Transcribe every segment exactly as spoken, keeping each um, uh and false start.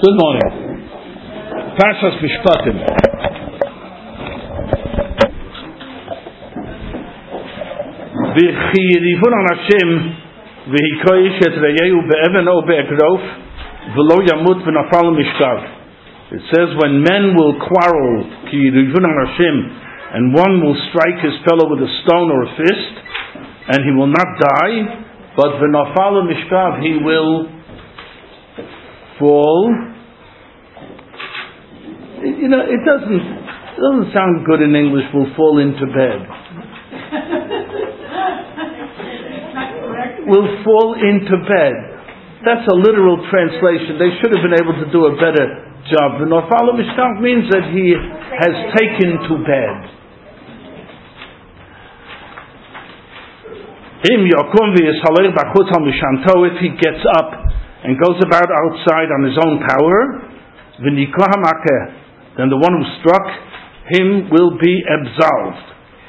Good morning. Parshas Mishpatim. V'chi yirivun al Hashem v'hikoyish et reyehu be'even o be'egrof v'lo yamut v'nafal mishkav. It says when men will quarrel, ki yirivun al Hashem, and one will strike his fellow with a stone or a fist, and he will not die, but v'nafal mishkav, he will fall. You know, it doesn't it doesn't sound good in English. Will fall into bed. Will fall into bed. That's a literal translation. They should have been able to do a better job. The Nafal Mishkav means that he has taken to bed. If he gets up and goes about outside on his own power, then the one who struck him will be absolved.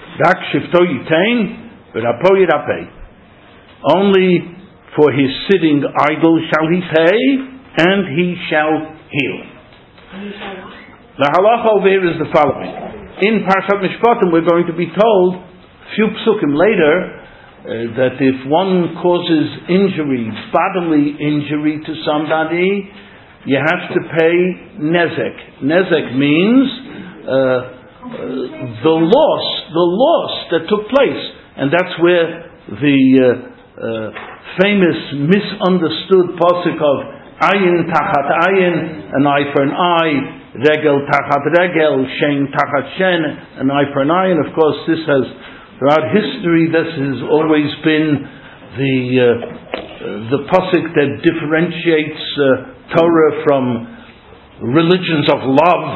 Only for his sitting idle shall he pay, and he shall heal. The halacha over here is the following. In Parshat Mishpatim we're going to be told, a few psukim later, uh, that if one causes injury, bodily injury to somebody, you have to pay nezek. Nezek means uh, uh, the loss, the loss that took place, and that's where the uh, uh, famous misunderstood pasuk of ayin tachat ayin, an eye for an eye, regel tachat regel, shen tachat shen, an eye for an eye, and of course this has, throughout history, this has always been the uh, uh, the pasuk that differentiates uh, Torah from religions of love.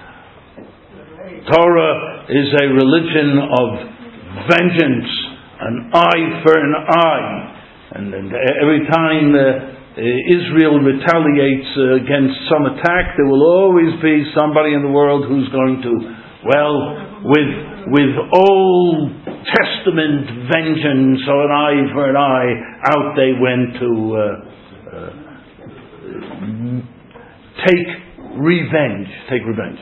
Torah is a religion of vengeance, an eye for an eye. And, and every time uh, Israel retaliates uh, against some attack, there will always be somebody in the world who's going to, well, with with Old Testament vengeance, or an eye for an eye, out they went to uh, uh, Take revenge. Take revenge.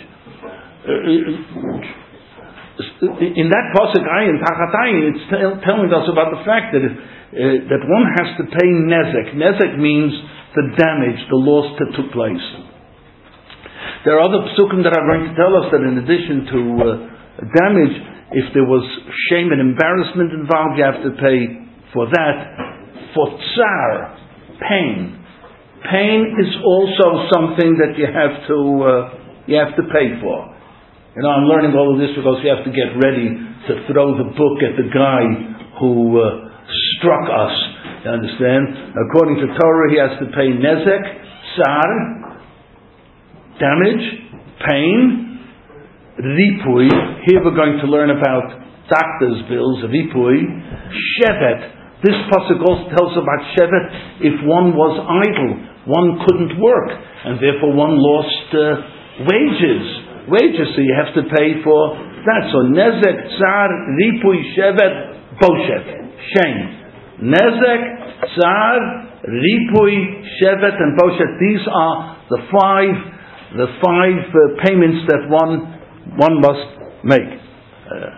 In that pasuk, ayin tachat ayin, it's tell, telling us about the fact that it, uh, that one has to pay nezek. Nezek means the damage, the loss that took place. There are other psukim that are going to tell us that in addition to uh, damage, if there was shame and embarrassment involved, you have to pay for that. For tsar, pain. Pain is also something that you have to uh, you have to pay for. You know, I'm learning all of this because you have to get ready to throw the book at the guy who uh, struck us. You understand? According to Torah, he has to pay nezek, tsar, damage, pain, ripui. Here we're going to learn about doctor's bills, ripui, shevet. This pasuk also tells about shevet if one was idle, one couldn't work, and therefore one lost uh, wages. Wages, so you have to pay for that. So nezek, tsar, ripui, shevet, boshet, shame. Nezek, tsar, ripui, shevet, and boshet. These are the five, the five uh, payments that one one must make. Uh,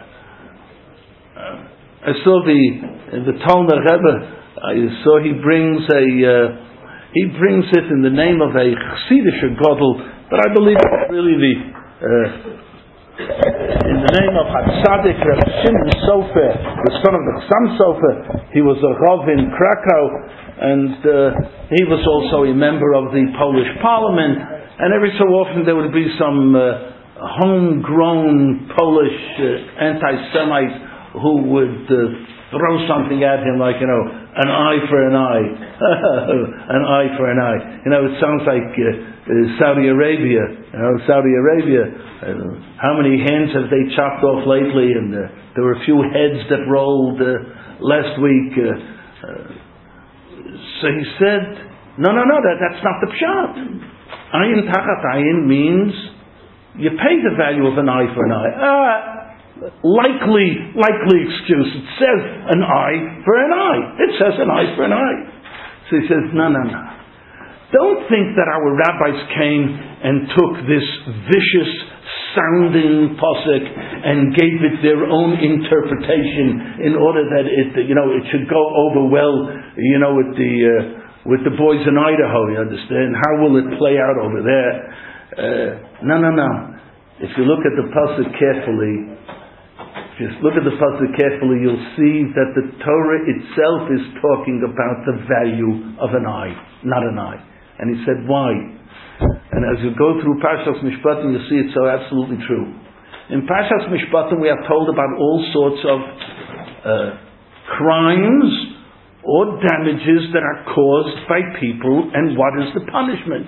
I saw the in the Talmud Rebbe. I saw he brings a uh, he brings it in the name of a Chassidish Gadol, but I believe it's really the uh, in the name of Hatzadik Reb Shimon Sofer, the son of the Chassam Sofer. He was a Rav in Krakow, and uh, he was also a member of the Polish Parliament. And every so often there would be some uh, homegrown Polish uh, anti-Semite who would uh, throw something at him like, you know, an eye for an eye. An eye for an eye. You know, it sounds like uh, uh, Saudi Arabia. You know, Saudi Arabia. Uh, how many hands have they chopped off lately? And uh, there were a few heads that rolled uh, last week. Uh, uh, so he said, no, no, no, that, that's not the pshat. Ayin tachat ayin means you pay the value of an eye for an eye. Ah, Likely, likely excuse. It says an eye for an eye. It says an eye for an eye. So he says, no, no, no. Don't think that our rabbis came and took this vicious sounding pasuk and gave it their own interpretation in order that it, you know, it should go over well, you know, with the uh, with the boys in Idaho. You understand? How will it play out over there? Uh, no, no, no. If you look at the pasuk carefully, if you look at the pasuk carefully, you'll see that the Torah itself is talking about the value of an eye, not an eye. And he said, why? And as you go through Parshas Mishpatim, you see it's so absolutely true. In Parshas Mishpatim, we are told about all sorts of uh, crimes or damages that are caused by people, and what is the punishment?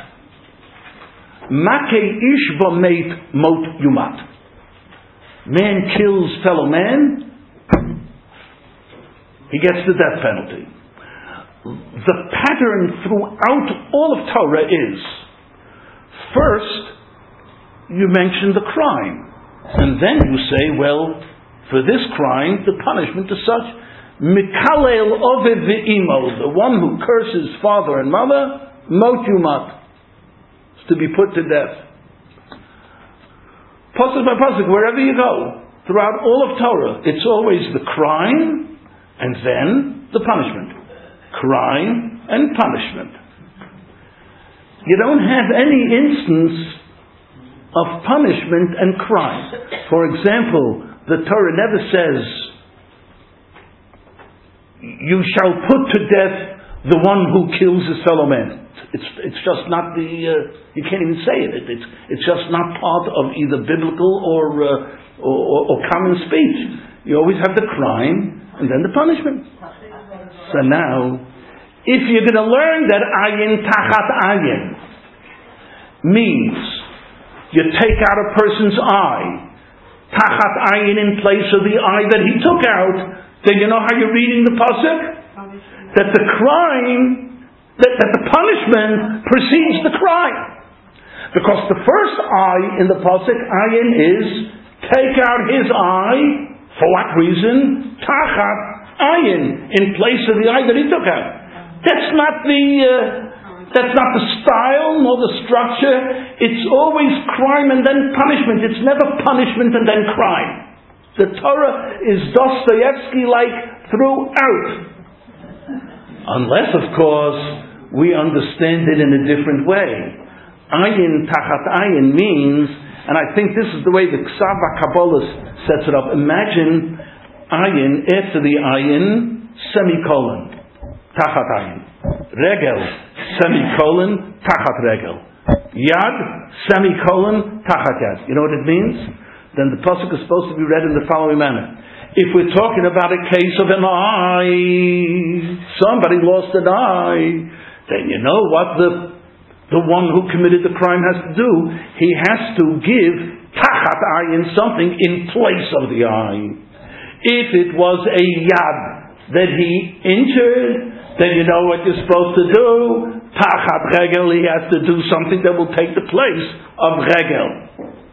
Makei ish v'meit mot yumat. Man kills fellow man, he gets the death penalty. The pattern throughout all of Torah is, first, you mention the crime. And then you say, well, for this crime, the punishment is such. Mikalel oved ve'imo, the one who curses father and mother, mot yumat, is to be put to death. Pasuk by pasuk, wherever you go, throughout all of Torah, it's always the crime, and then the punishment. Crime and punishment. You don't have any instance of punishment and crime. For example, the Torah never says, you shall put to death the one who kills his fellow man. It's it's just not the, uh, you can't even say it. It's it's just not part of either biblical or, uh, or, or, or common speech. You always have the crime and then the punishment. So now, if you're going to learn that ayin tachat ayin means you take out a person's eye, tachat ayin in place of the eye that he took out, then you know how you're reading the pasuk? That the crime, that, that the punishment precedes the crime. Because the first eye in the pasuk, ayin, is take out his eye. For what reason? Tachat ayin, in place of the eye that he took out. That's not the uh, that's not the style nor the structure. It's always crime and then punishment. It's never punishment and then crime. The Torah is Dostoevsky-like throughout. Unless, of course, we understand it in a different way. Ayin tachat ayin means, and I think this is the way the Ksav HaKabbalah sets it up. Imagine ayin, after the ayin, semicolon. Tachat ayin. Regel, semicolon, tachat regel. Yad, semicolon, tachat yad. You know what it means? Then the pasuk is supposed to be read in the following manner. If we're talking about a case of an eye, somebody lost an eye, then you know what the the one who committed the crime has to do. He has to give tachat ayin, something in place of the eye. If it was a yad that he injured, then you know what you're supposed to do. Tachat regel, he has to do something that will take the place of regel.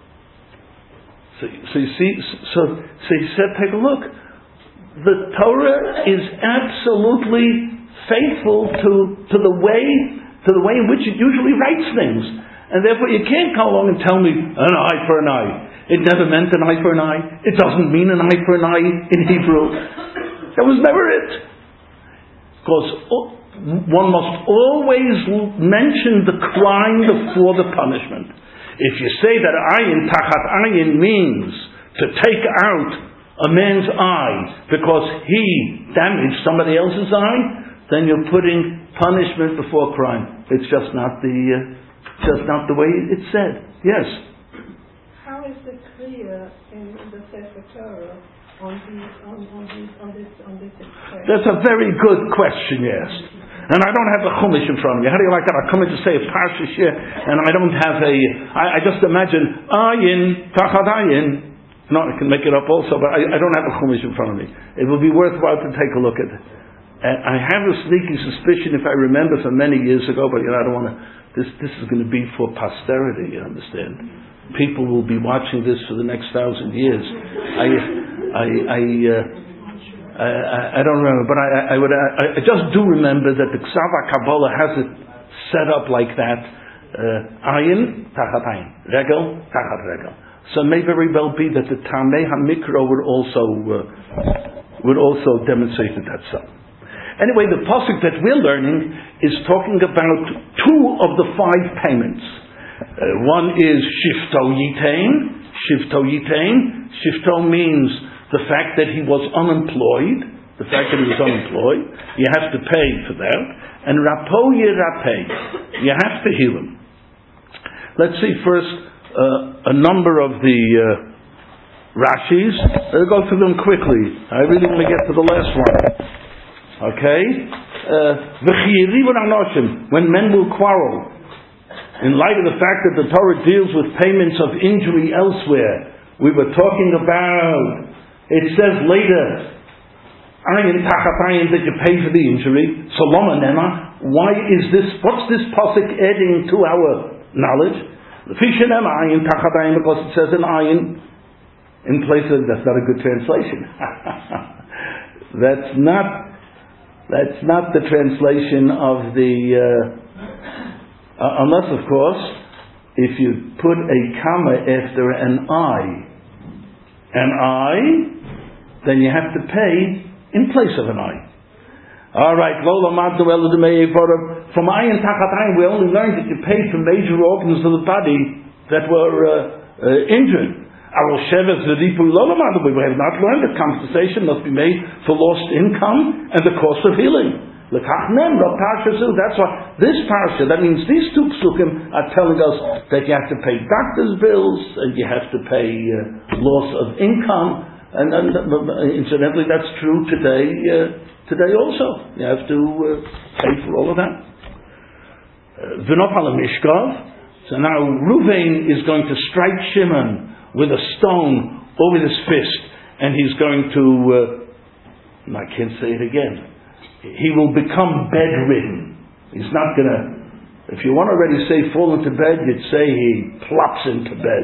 So, so you see, so, so he said, take a look. The Torah is absolutely faithful to, to the way, to the way in which it usually writes things. And therefore you can't come along and tell me, an eye for an eye. It never meant an eye for an eye. It doesn't mean an eye for an eye in Hebrew. That was never it. Because one must always mention the crime before the punishment. If you say that ayin, tachat ayin, means to take out a man's eye because he damaged somebody else's eye, then you're putting punishment before crime. It's just not the, uh, just not the way it's said. Yes. How is it clear in the Sefer Torah on these, on, on these, on this, on this expression? That's a very good question. Yes. And I don't have a chumash in front of me. How do you like that? I come in to say a parsha here, and I don't have a. I, I just imagine ayin, tachat ayin. No, I can make it up also, but I, I don't have a chumash in front of me. It will be worthwhile to take a look at it. And I have a sneaky suspicion, if I remember from many years ago, but you know, I don't want to. This this is going to be for posterity. You understand? People will be watching this for the next thousand years. I I I. Uh, I, I don't remember, but I, I would. I, I just do remember that the Ksav HaKabbalah has it set up like that. Ayin, tachat ayin. Regel, tachat regel. So it may very well be that the Tamei HaMikro would also, uh, would also demonstrate that that's so. Anyway, the pasuk that we're learning is talking about two of the five payments. Uh, one is Shifto Yitain. Shifto Yitain. Shifto means the fact that he was unemployed. The fact that he was unemployed. You have to pay for that. And Rapo Yirapeh. You have to heal him. Let's see first uh, a number of the uh, Rashis. I'll go through them quickly. I really want to get to the last one. Okay? Uh, when men will quarrel, in light of the fact that the Torah deals with payments of injury elsewhere, we were talking about, it says later, ayin tachat ayin, that you pay for the injury. So lama nema, why is this, what's this pasuk adding to our knowledge? Ayin tachat ayin, because it says in ayin, in places, that's not a good translation. That's not That's not the translation of the, uh, uh, unless of course, if you put a comma after an I, an I, then you have to pay in place of an I. Alright, from I and Tachat Ayin, we only learned that you paid for major organs of the body that were uh, uh, injured. We have not learned that compensation must be made for lost income and the cost of healing. That's why this parsha, that means these two psukim are telling us that you have to pay doctor's bills and you have to pay uh, loss of income, and, and uh, incidentally that's true today uh, today also. You have to uh, pay for all of that. V'nopal Mishkov. So now Ruvain is going to strike Shimon with a stone over his fist, and he's going to, uh, I can't say it again, he will become bedridden. He's not going to, if you want to already say fall into bed, you'd say he plops into bed.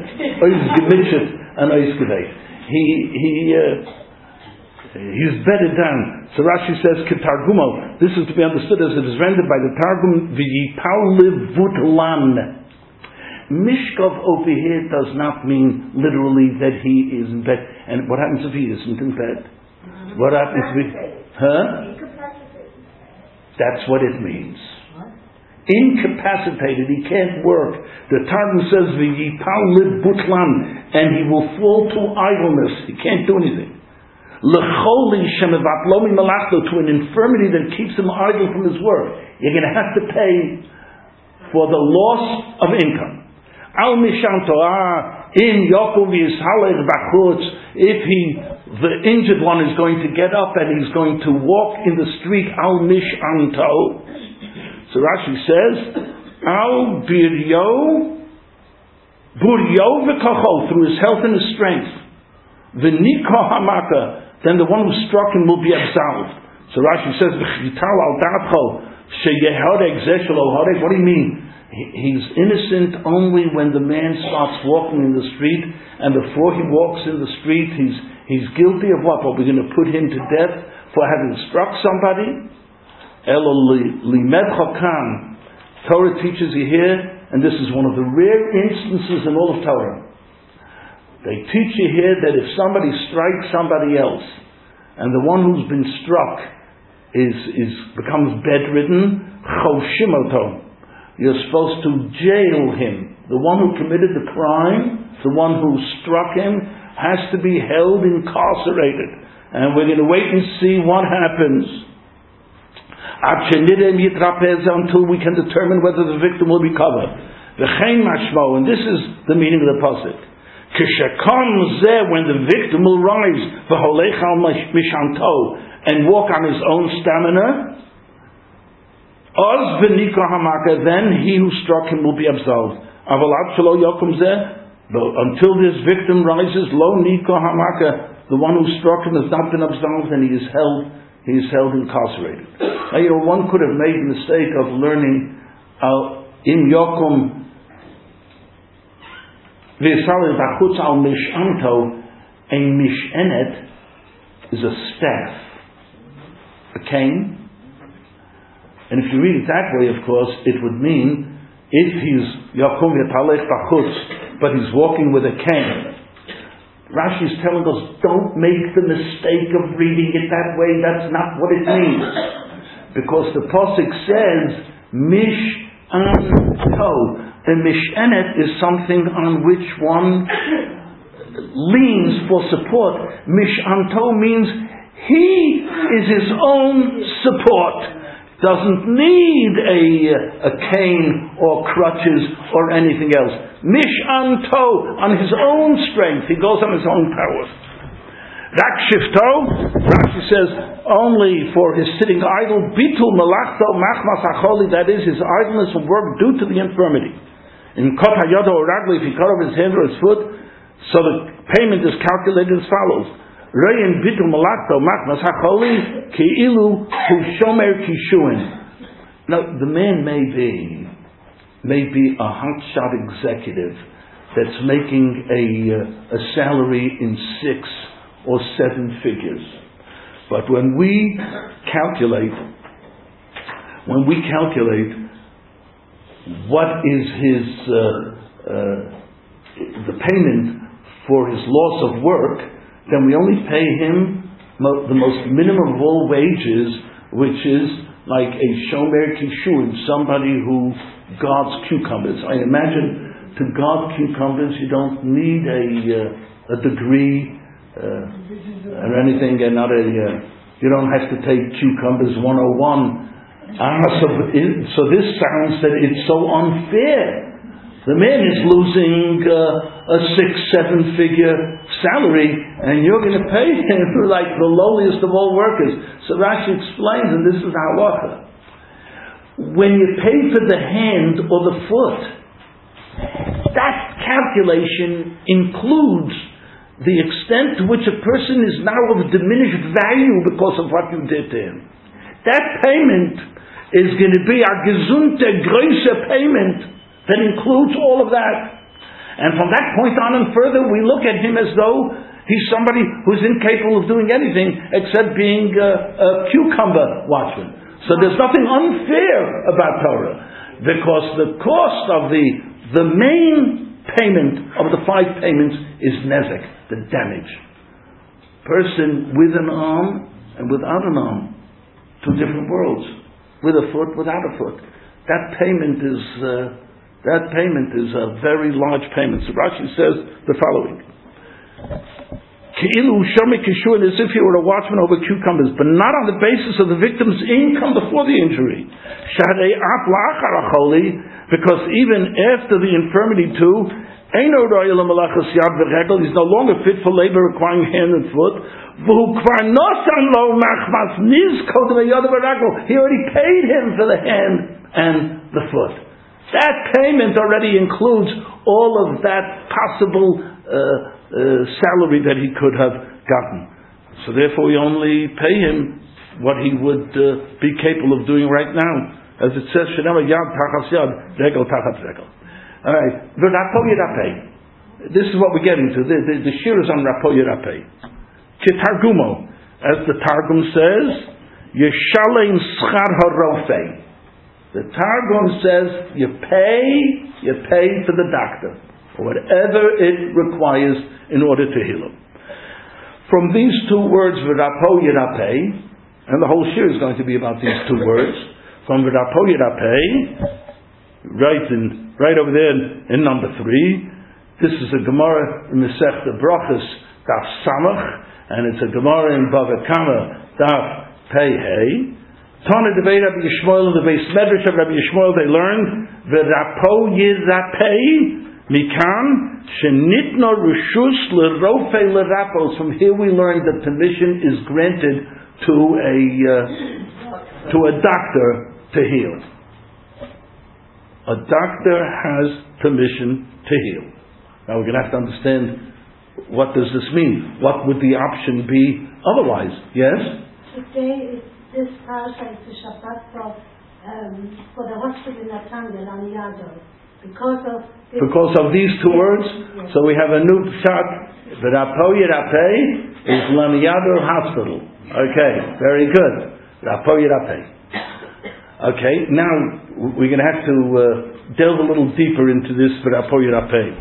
He, he, uh, he's bedded down. So Rashi says, Ketargumo, this is to be understood as it is rendered by the Targum, V'yipau livutlan. Mishkov over here does not mean literally that he is in bed. And what happens if he isn't in bed? Mm-hmm. What happens if he... Huh? That's what it means. What? Incapacitated, he can't work. The Targum says, V'yipau liv butlan, and he will fall to idleness. He can't do anything. L'choli shemevatlomi malachto, to an infirmity that keeps him idle from his work. You're going to have to pay for the loss of income. Al mishanto, ah, in Yaakov Yishalech bachutz, if he, the injured one is going to get up and he's going to walk in the street, al mishanto. So Rashi says, al biryo, buryo v'kocho, through his health and his strength. V'niko hamaka, then the one who struck him will be absolved. So Rashi says, v'chital al datcho, sheyehoreg zeshelo horeg. What do you mean? He's innocent only when the man starts walking in the street, and before he walks in the street, he's he's guilty of what? What, we're going to put him to death for having struck somebody? Torah teaches you here, and this is one of the rare instances in all of Torah. They teach you here that if somebody strikes somebody else, and the one who's been struck is is becomes bedridden, choshimoto. You're supposed to jail him. The one who committed the crime, the one who struck him, has to be held incarcerated. And we're going to wait and see what happens until we can determine whether the victim will recover. And this is the meaning of the pasuk. When the victim will rise and walk on his own stamina, then he who struck him will be absolved. But until this victim rises, lo niko hamaka, the one who struck him has not been absolved, and he is held, he is held incarcerated. Now, you know, one could have made the mistake of learning in yokum v'yisrael b'chutz al mishanto. A mishenet is a staff, a cane. And if you read it that way, of course, it would mean if he's Yakum Yatalech Bachutz, but he's walking with a cane. Rashi is telling us, don't make the mistake of reading it that way. That's not what it means. Because the Pasuk says, Mish an to. A mishenet is something on which one leans for support. Mish an to means he is his own support. Doesn't need a, a cane or crutches or anything else. Mish an to, on his own strength. He goes on his own power. Rak shifto, Rashi says, only for his sitting idle, bitul malachto machmas acholi, that is his idleness from work due to the infirmity. In kot hayodo or ragli, if he cut off his hand or his foot, so the payment is calculated as follows. Rein bitul malachto machmas hacholi keilu hu shomer kishuin. Now, the man may be, may be a hotshot executive that's making a, uh, a salary in six or seven figures. But when we calculate, when we calculate what is his, uh, uh, the payment for his loss of work, then we only pay him mo- the most minimum of all wages, which is like a shomer kishun, somebody who guards cucumbers. I imagine to guard cucumbers you don't need a uh, a degree uh, or anything, and not a uh, you don't have to take cucumbers one oh one. Ah, so, it, so this sounds that it's so unfair. The man is losing uh, a six, seven figure salary, and you're going to pay him for like the lowliest of all workers. So Rashi explains, and this is halacha. When you pay for the hand or the foot, that calculation includes the extent to which a person is now of diminished value because of what you did to him. That payment is going to be a gesunte, große payment that includes all of that. And from that point on and further, we look at him as though he's somebody who's incapable of doing anything except being a, a cucumber watchman. So there's nothing unfair about Torah, because the cost of the the main payment of the five payments is nezek, the damage. Person with an arm and without an arm, two different worlds. With a foot, without a foot. That payment is uh, that payment is a very large payment. So Rashi says the following: Keilu shomer kishuin, as if he were a watchman over cucumbers, but not on the basis of the victim's income before the injury. Shadei af la'achar acholi, because even after the infirmity too, eino ro'el malachas yad v'regel, he's no longer fit for labor requiring hand and foot. V'hu kvar nosan lo machmas nizko d'veyad v'regel. He already paid him for the hand and the foot. That payment already includes all of that possible uh, uh, salary that he could have gotten. So therefore we only pay him what he would uh, be capable of doing right now. As it says, Shenema yad tachas yad, regel tachat regel. Alright, v'rapo yirapeh. This is what we're getting to. The, the, the shir is on rapo yirapeh. Kitargumo, as the Targum says, Yeshalem schar harofei. The Targum says you pay, you pay for the doctor, or whatever it requires in order to heal him. From these two words, v'rapo yirapeh, and the whole shir is going to be about these two words. From v'rapo yirapeh, right in, right over there in, in number three, this is a Gemara in Masechta Brachos, Daf Samach, and it's a Gemara in Bava Kama, Daf Pei Hey. Tana Devei Rabbi Yishmael and the Beis Medrash of Rabbi Yishmael, they learned v'rapo yirapeh mikan shenitno reshus l'rofei l'rapos. From here we learned that permission is granted to a uh, to a doctor to heal. A doctor has permission to heal. Now we're going to have to understand, what does this mean? What would the option be otherwise? Yes? Today, this parasha is the Shabbat for, um, for the hospital in Nathaniel, Laniado. Because of this, because of these two words, yes. So we have a new pshat. V'rapo yirapeh is Laniado Hospital. Okay, very good. Rapo yirapeh. Okay, now we're going to have to uh, delve a little deeper into this V'Rapo Yirapeh.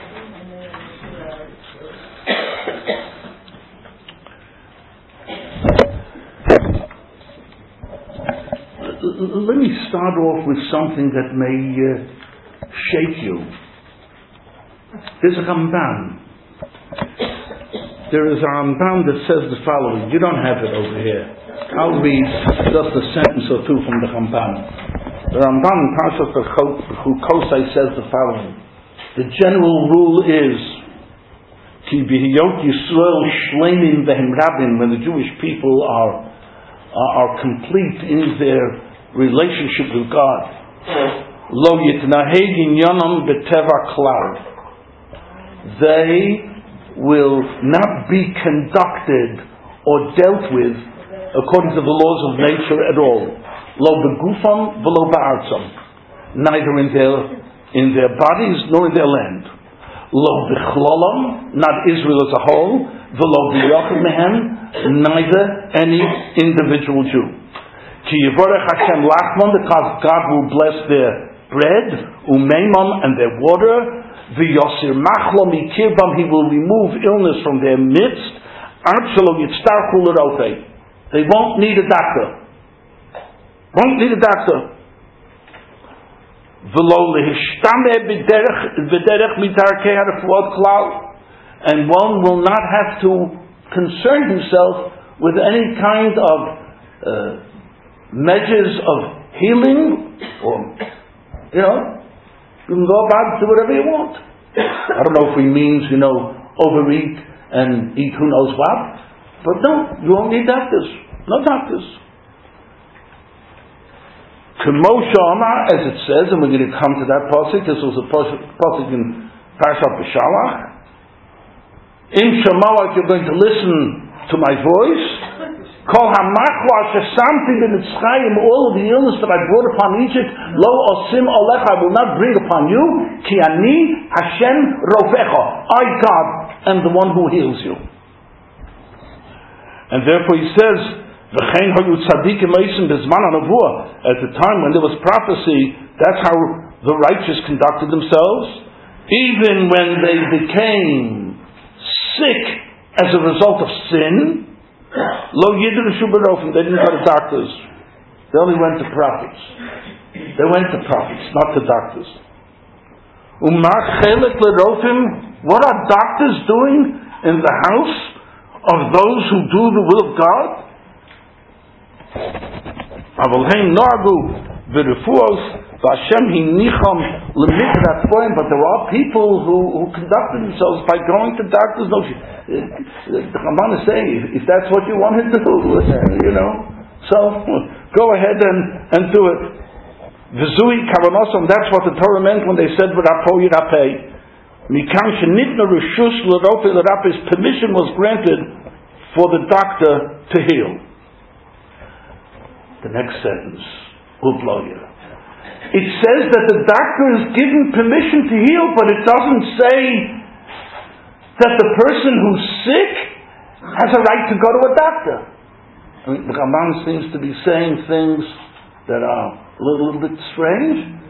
Let me start off with something that may uh, shake you. There's a Ramban. There is a Ramban that says the following. You don't have it over here. I'll read just a sentence or two from the Ramban. The Ramban in Parshas Chukosai says the following. The general rule is Ki b'hiyot Yisrael shleimim v'hem rabim, when the Jewish people are, are are complete in their relationship with God. Lo yitnaheg inyanam b'teva klal. They will not be conducted or dealt with according to the laws of nature at all. Lo begufam v'lo ba'artzam. Neither in their in their bodies nor in their land. Lo b'chlolam, not Israel as a whole. V'lo b'yochid mehem, neither any individual Jew. Ki yivorech Hashem lachmon, because God will bless their bread, umeimam, and their water. V'yosir machlo mikirvam, he will remove illness from their midst. Artzelo yitztarchu l'rofei. They won't need a doctor. Won't need a doctor. And one will not have to concern himself with any kind of uh, measures of healing, or, you know, you can go about and do whatever you want. I don't know if he means, you know, overeat and eat who knows what. But no, you won't need doctors. No doctors. K'moshe Amar, as it says, and we're going to come to that pasuk. This was a pasuk in Parashat B'Shalach. Im Shemawat, you're going to listen to my voice. Kol hamachwa shesamti b'Mitzrayim, all of the illness that I brought upon Egypt, lo osim olecha, I will not bring upon you. Ki ani Hashem rofecha, I God am the one who heals you. And therefore he says, V'chein hayu tzadikim eisim b'zman ha'nevuah. At the time when there was prophecy, that's how the righteous conducted themselves. Even when they became sick as a result of sin, lo yidrishu b'rofim, they didn't go to doctors. They only went to prophets. They went to prophets, not to doctors. Umar chelik l'rofim, what are doctors doing in the house of those who do the will of God? Avolheim nargu v'refuos v'Hashem hinicham l'mikrat foim. But there are people who, who conducted themselves by going to doctors. No, the Ramban is saying, if that's what you want to do, you know, so go ahead and, and do it. V'zui kavanosam, that's what the Torah meant when they said v'Rapo Yirapeh. Permission was granted for the doctor to heal. The next sentence will blow you. It says that the doctor is given permission to heal, but it doesn't say that the person who's sick has a right to go to a doctor. I mean, the Ramban seems to be saying things that are a little, little bit strange.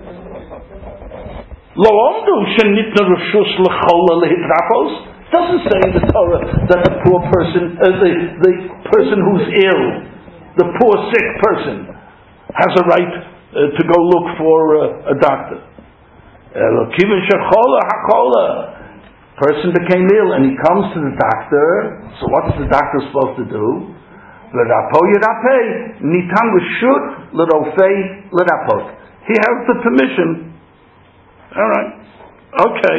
Lo omdu shenitna reshus lechola lehitrapos. Doesn't say in the Torah that the poor person, uh, the the person who's ill, the poor sick person, has a right uh, to go look for uh, a doctor. Elokivin shechola hakola. Person became ill and he comes to the doctor. So what's the doctor supposed to do? L'rapo yirapeh nitan reshut l'rofei l'rapot. He has the permission. All right. Okay.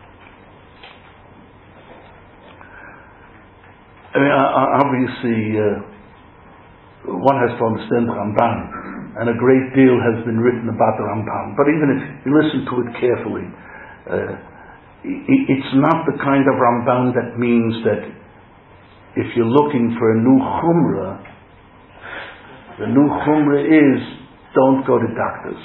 I mean, obviously, uh, one has to understand the Ramban, and a great deal has been written about the Ramban. But even if you listen to it carefully, uh, it's not the kind of Ramban that means that if you're looking for a new chumrah, the new chumrah is don't go to doctors.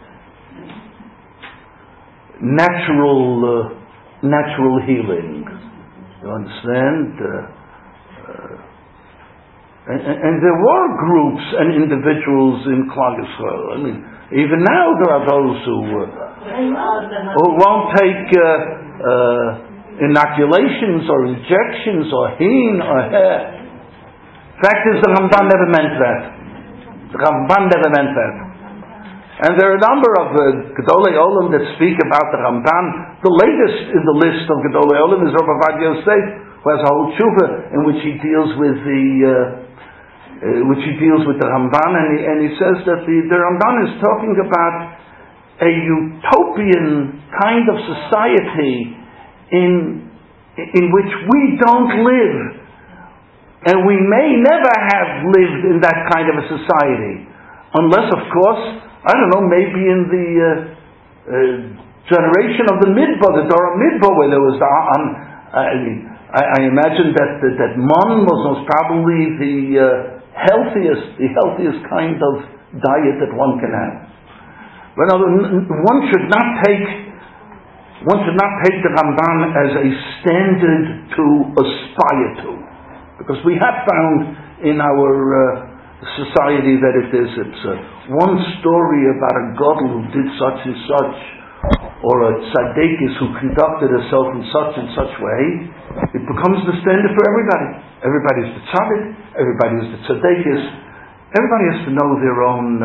Natural, uh, natural healing. You understand? Uh, uh, And, and there were groups and individuals in Klal Yisrael. I mean, even now there are those who, uh, who won't take uh, uh, inoculations or injections or heen or hair. Fact is, the Ramban never meant that. The Ramban never meant that. And there are a number of uh, Gedolei Olam that speak about the Ramban. The latest in the list of Gedolei Olam is Rav Ovadia Yosef, who has a whole tshuva in which he deals with the uh, uh, which he deals with the Ramban, and he, and he says that the, the Ramban is talking about a utopian kind of society in in which we don't live, and we may never have lived in that kind of a society, unless, of course, I don't know, maybe in the uh, uh, generation of the Midbar, the Dora Midbar, where there was the um, I mean, I, I imagine that that, that Mon was most probably the uh, healthiest, the healthiest kind of diet that one can have. But no, one should not take one should not take the Ramban as a standard to aspire to, because we have found in our uh, society that it is it's uh, one story about a gadol who did such and such, or a tzaddikus who conducted herself in such and such way. It becomes the standard for everybody. Everybody is the tzaddik, everybody is the tzaddikus. Everybody has to know their own uh,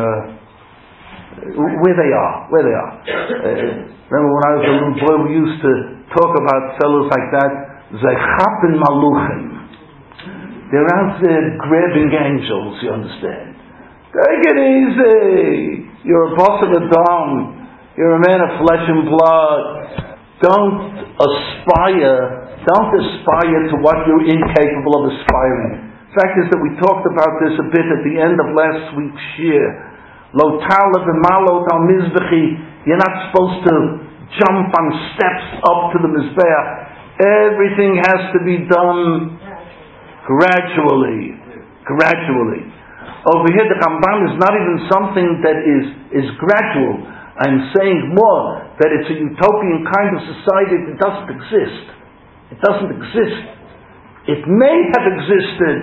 where they are, where they are. Uh, remember when I was a little boy, we used to talk about fellows like that, Zeichapen Maluchim. They're out there grabbing angels, you understand. Take it easy. You're a boss of a dom. You're a man of flesh and blood. Don't aspire, don't aspire to what you're incapable of aspiring. The fact is that we talked about this a bit at the end of last week's year. Lo talad v'malot al mizbechi. You're not supposed to jump on steps up to the mizbeach. Everything has to be done gradually, gradually. Over here, the Ramban is not even something that is, is gradual. I'm saying more, that it's a utopian kind of society that doesn't exist. It doesn't exist. It may have existed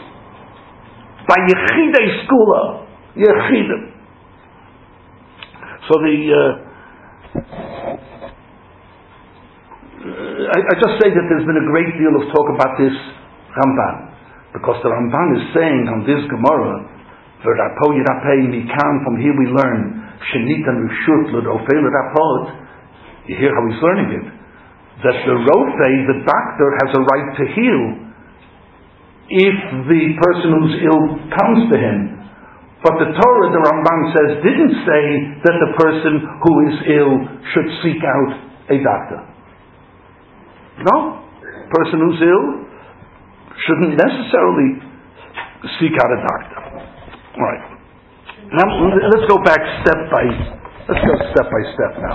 by Yechidei Skula, Yechidim. So the, uh, I, I just say that there's been a great deal of talk about this Ramban, because the Ramban is saying on this Gemara, "V'rapo yirapei mikan." From here we learn Shenit and Rishut l'rofei l'rapot. You hear how he's learning it? That the rofei, the doctor, has a right to heal if the person who's ill comes to him. But the Torah, the Ramban says, didn't say that the person who is ill should seek out a doctor. No, the person who's ill shouldn't necessarily seek out a doctor. All right. Now let's go back step by let's go step by step now.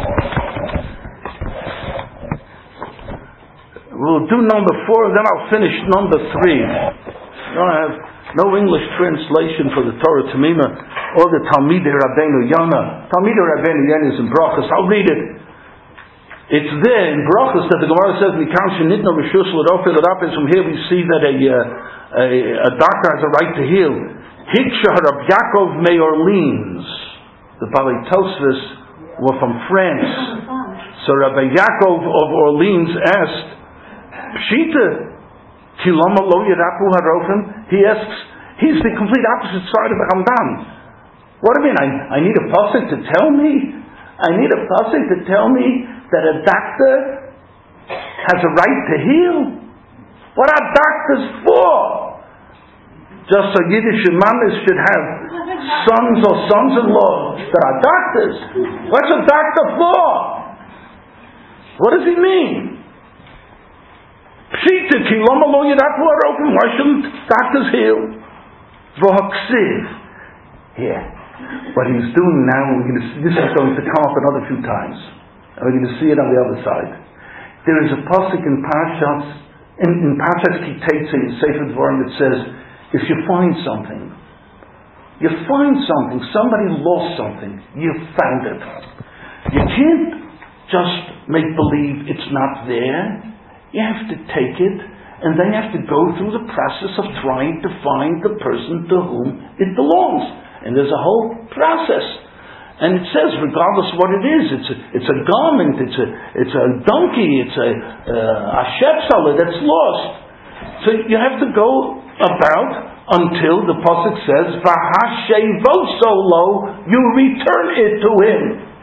We'll do number four, then I'll finish number three. I have no English translation for the Torah Tamima or the Talmidei Rabbeinu Yonah. Talmidei Rabbeinu Yonah is in Brachos. I'll read it. It's there in Brachos that the Gemara says, "Mikan shenitna reshus l'rofei l'rapes." From here we see that a, uh, a a doctor has a right to heal. Hiksha Rabbi Yaakov Me'Orleans. The Balei Tosfos were from France. So Rabbi Yaakov of Orleans asked, "Pshita, kilama lo yirapu harofim?" He asks, he's the complete opposite side of the Ramban. What do you mean? I, I need a pasuk to tell me? I need a pasuk to tell me that a doctor has a right to heal? What are doctors for? Just so Yiddish mamas should have sons or sons-in-law that are doctors. What's a doctor for? What does he mean? Why shouldn't doctors heal? Here. What he's doing now, we're going to see, this is going to come up another few times. And we're going to see it on the other side. There is a pasuk in Parshas, in, in Parshas Ki Teitzei, in Sefer Dvarim, that says, if you find something, you find something, somebody lost something, you found it. You can't just make believe it's not there. You have to take it and then you have to go through the process of trying to find the person to whom it belongs. And there's a whole process. And it says, regardless of what it is, it's a, it's a garment, it's a, it's a donkey, it's a, uh, a shepsala that's lost. So you have to go about until the pasuk says, "V'hashevosolo," you return it to him.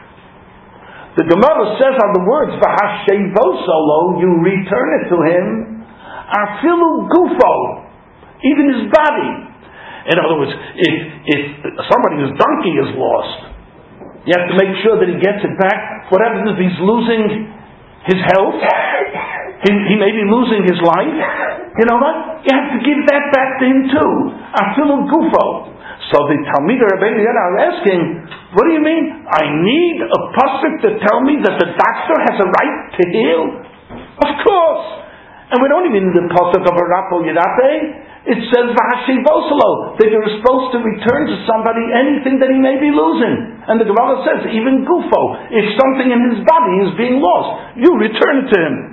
The Gemara says on the words "V'hashevosolo," you return it to him, afilu gufo, even his body. In other words, if if somebody's donkey is lost, you have to make sure that he gets it back. What happens if he's losing his health? He, he may be losing his life. You know what? You have to give that back to him too. Afilu gufo. So the Talmidei Rabbeinu Yonah are asking, what do you mean? I need a pasuk to tell me that the doctor has a right to heal? Of course. And we don't even need the pasuk of a Rapo Yirape. It says V'hashivosolo, that you're supposed to return to somebody anything that he may be losing. And the Gemara says, even gufo, if something in his body is being lost, you return it to him.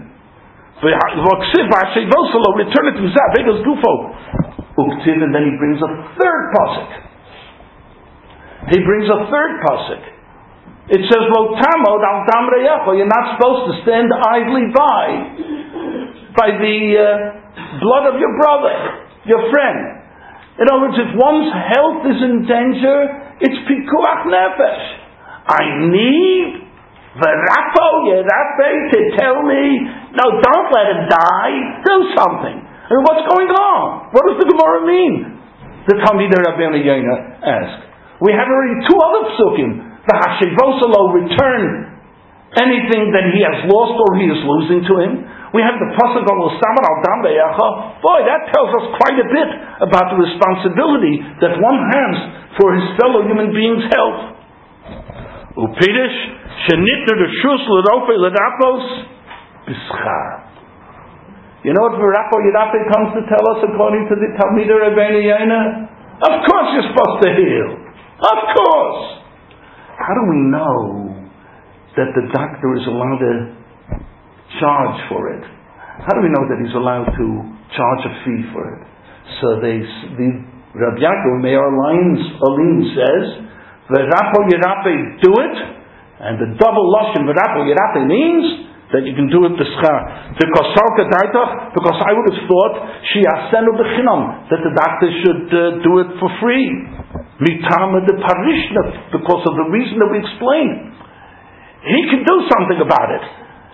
V'hashivosolo, return it to him. Zavegas gufo. Uktiv, and then he brings a third pasuk. He brings a third pasuk. It says, Lo tamod al dam reyecho, you're not supposed to stand idly by, by the uh, blood of your brother, your friend. In other words, if one's health is in danger, it's pikuach nefesh. I need the Rapo Yerape to tell me, no, don't let him die, do something. I mean, what's going on? What does the Gemara mean? The Talmidei Rabbeinu Yonah asked. We have already two other psukim. The Hashivosalo, return anything that he has lost or he is losing to him. We have the pasuk of L'samar al dam be'echa. Boy, that tells us quite a bit about the responsibility that one has for his fellow human being's health. Upidish shenitner reshus l'rofe l'rapos b'schar. You know what Rapo Yirape comes to tell us according to the Talmidei Rabbeinu Yonah? Of course you're supposed to heal. Of course. How do we know that the doctor is allowed to charge for it? How do we know that he's allowed to charge a fee for it? So they, the Rabbi Yaakov Meir Lyons Olim says, "V'Rapo Yirape do it," and the double lashon V'Rapo Yirape means that you can do it b'schar. Because because I would have thought she'asenu b'chinam, that the doctor should uh, do it for free. Mitama de parishna, because of the reason that we explained. He can do something about it.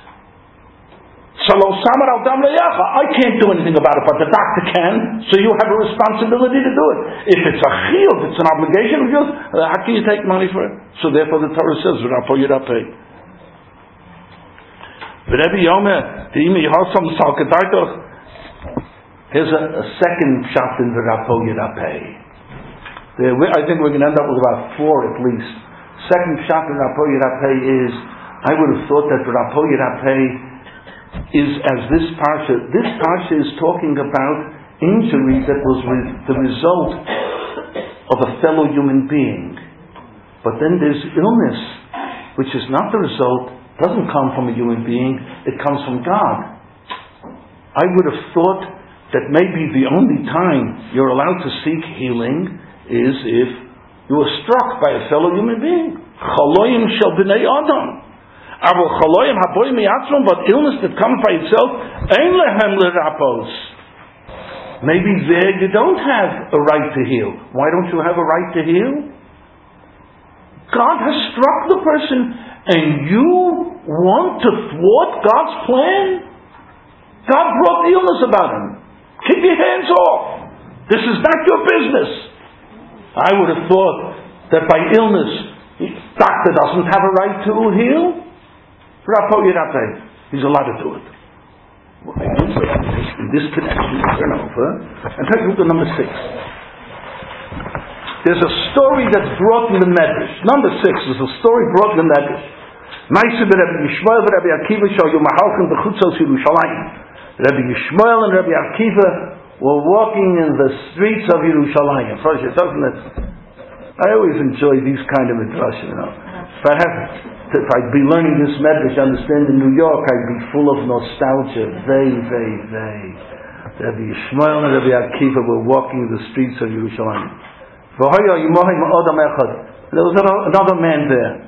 I can't do anything about it, but the doctor can, so you have a responsibility to do it. If it's a chiyuv, it's an obligation of yours, how can you take money for it? So therefore the Torah says, Rapo Yirape. Here's a, a second shot in the Rapo Yirape. I think we're going to end up with about four at least. Second shot in Rapo Yirape is, I would have thought that Rapo Yirape is as this parsha. This parsha is talking about injury that was re- the result of a fellow human being. But then there's illness, which is not the result, doesn't come from a human being, it comes from God. I would have thought that maybe the only time you're allowed to seek healing is if you were struck by a fellow human being. Chaloyim shel b'nei Adam. But illness that comes by itself, ein lehem lerapos. Maybe there you don't have a right to heal. Why don't you have a right to heal? God has struck the person, and you want to thwart God's plan? God brought illness about him. Keep your hands off. This is not your business. I would have thought that by illness, the doctor doesn't have a right to heal. Rapo Yirape, he's allowed to do it. Well, in this connection, turn over and take a look at number six. There's a story that's brought in the Medrash. Number six is a story brought in the Medrash. Ma'aseh Rabbi Yishmael and Rabbi Akiva shayu mahalchim b'chutzos Yerushalayim. Rabbi Yishmael and Rabbi Akiva were walking in the streets of Yerushalayim. First, doesn't it? I always enjoy these kind of midrash, you know. If I have, if I'd be learning this medrash, understand in New York, I'd be full of nostalgia. Very, very, very. Rabbi Yishmael and Rabbi Akiva were walking the streets of Yerushalayim. There was another man there.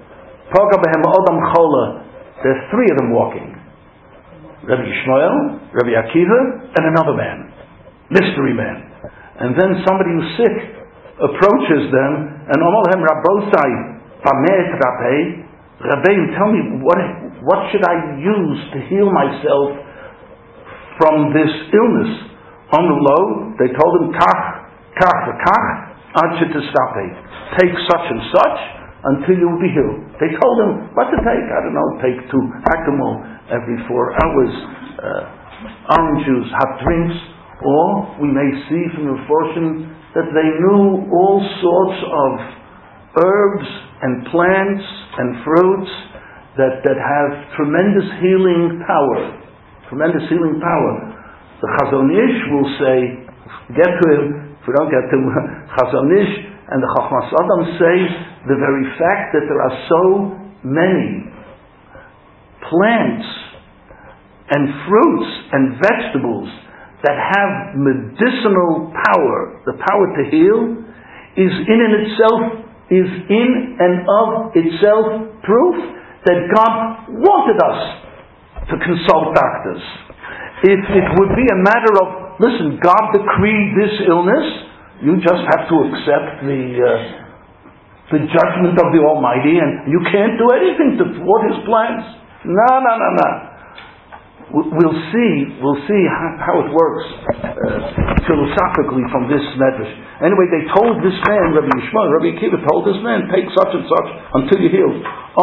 There's three of them walking. Rabbi Yishmael, Rabbi Akiva, and another man. Mystery man. And then somebody who's sick approaches them and Omalhem Rabbosai Bamet Rabbe Rabbein, tell me what what should I use to heal myself from this illness? On the low, they told him Kach, Kach, Kach, Anchitastape. Take such and such until you will be healed. They told him what to take. I don't know, take two Actimel every four hours, uh, orange juice, hot drinks, or we may see from the fortune that they knew all sorts of herbs and plants and fruits that, that have tremendous healing power. Tremendous healing power. The Chazon Ish will say, get to him, if we don't get to him, Chazon Ish and the Chachmas Adam say the very fact that there are so many plants and fruits and vegetables that have medicinal power, the power to heal, is in and itself, is in and of itself proof that God wanted us to consult doctors. If it would be a matter of, listen, God decreed this illness, you just have to accept the uh, the judgment of the Almighty, and you can't do anything to thwart His plans. No, no, no, no. We'll see, we'll see how, how it works uh, philosophically from this medrash. Anyway, they told this man, Rabbi Yishmael, Rabbi Akiva told this man, take such and such until you're healed.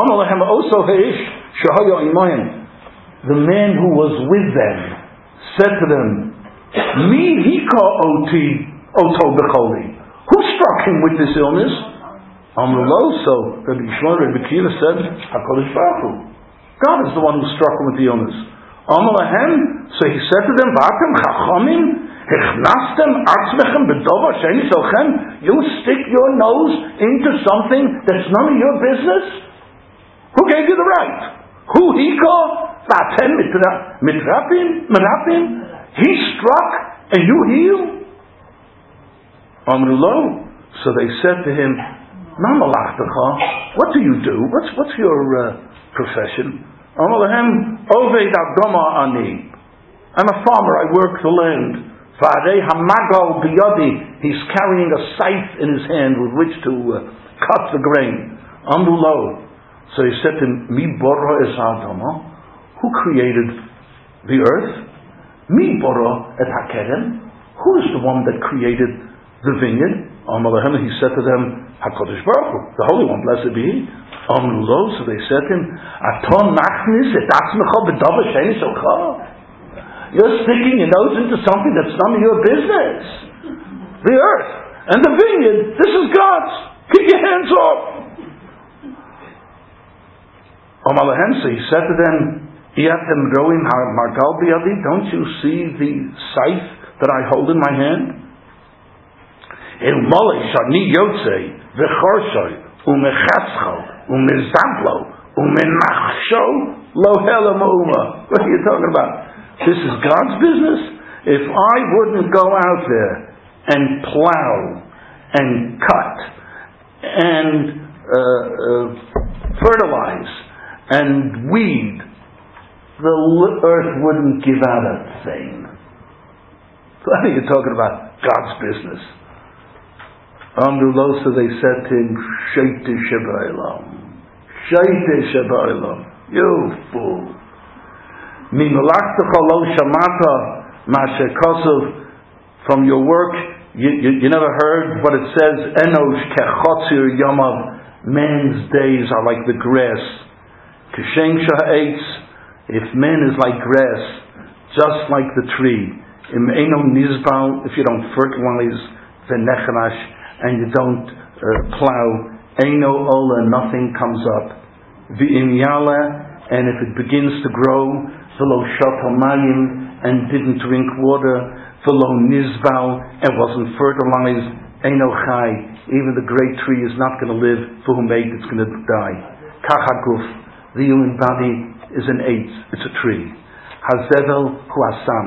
The man who was with them said to them, Mi hika oti oto becholi. Who struck him with this illness? Amrulo, so Rabbi Yishmael, Rabbi Akiva said, HaKadosh Baruch Hu. God is the one who struck him with the illness. Amalahem, so he said to them, V'atem chachamim, hechnastem atzmechem b'dova she'eni shalchem. You stick your nose into something that's none of your business? Who gave you the right? Who hika? V'atem mitrapim? Merapim? He struck and you heal? Amrulo, so they said to him, Mamalachtecha, what do you do? What's what's your uh, profession? Amalahem Oved Adoma Ani. I'm a farmer, I work the land. V'arei hamagal biyadi. He's carrying a scythe in his hand with which to uh, cut the grain. Amrulo. So he said to him, Mi boro es Adoma. Who created the earth? Mi boro et hakerem. Who is the one that created the vineyard? Amalahem, he said to them, HaKadosh Baruch Hu, the Holy One, blessed be He. Amrulo, so they said to him, Aton machnis et atzmecha b'dava she'eni shalcha. You're sticking your nose into something that's none of your business. The earth and the vineyard, this is God's. Keep your hands off. Amalahem, so he said to them, Iatem roim margal biyadi. Don't you see the scythe that I hold in my hand? El molei shani yotzei v'chorsoi u'mechascho u'mezablo u'menachsho lo hela ma'uma. What are you talking about? This is God's business. If I wouldn't go out there and plow and cut and uh, uh, fertilize and weed, the earth wouldn't give out a thing. What are you talking about? God's business. Amrulo, so they said to him, Shaita Shabailam. Shaita Shabailam. You fool. Minolachtecha lo shamata mashekosov. From your work, you, you, you never heard what it says, Enosh kechotzir yamav. Man's days are like the grass. Kishem sha'etz. If man is like grass, just like the tree. Im eno nizbal. If you don't fertilize, v'nechanash, and you don't uh, plow, Eino Ola, nothing comes up. V'im Yala, and if it begins to grow, V'lo Shotomayim, and didn't drink water, V'lo Nizbal, and wasn't fertilized, Eino Chai, even the great tree is not going to live, for whom made it's going to die. Kachaguf, the human body is an eitz, it's a tree. Hazevel Huasam,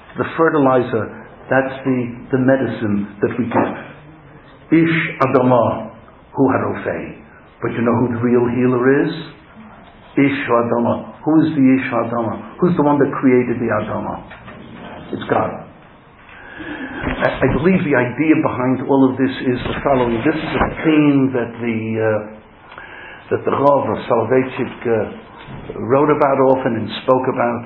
the fertilizer, that's the, the medicine that we give. Ish Adama Hu Harofei. But you know who the real healer is? Ish Adama. Who is the Ish Adama? Who's the one that created the Adama? It's God. I, I believe the idea behind all of this is the following. This is a theme that the uh, that the Rav of Soloveitchik uh, wrote about often and spoke about.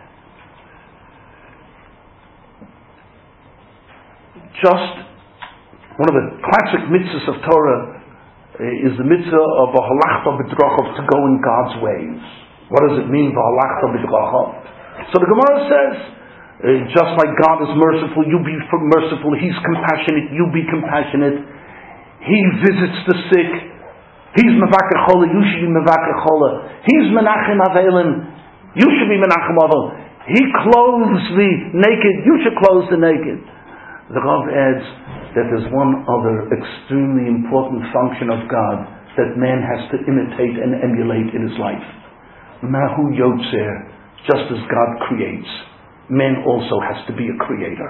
Just one of the classic mitzvahs of Torah uh, is the mitzvah of a halachta b'drachav, to go in God's ways. What does it mean, halachta b'drachav? So the Gemara says, uh, just like God is merciful, you be merciful. He's compassionate, you be compassionate. He visits the sick. He's mevaker chola, you should be mevaker chola. He's menachem avelim, you should be menachem avelim. He clothes the naked, you should clothe the naked. The Rav adds that there's one other extremely important function of God that man has to imitate and emulate in his life. Mahu Yotzer, just as God creates, man also has to be a creator.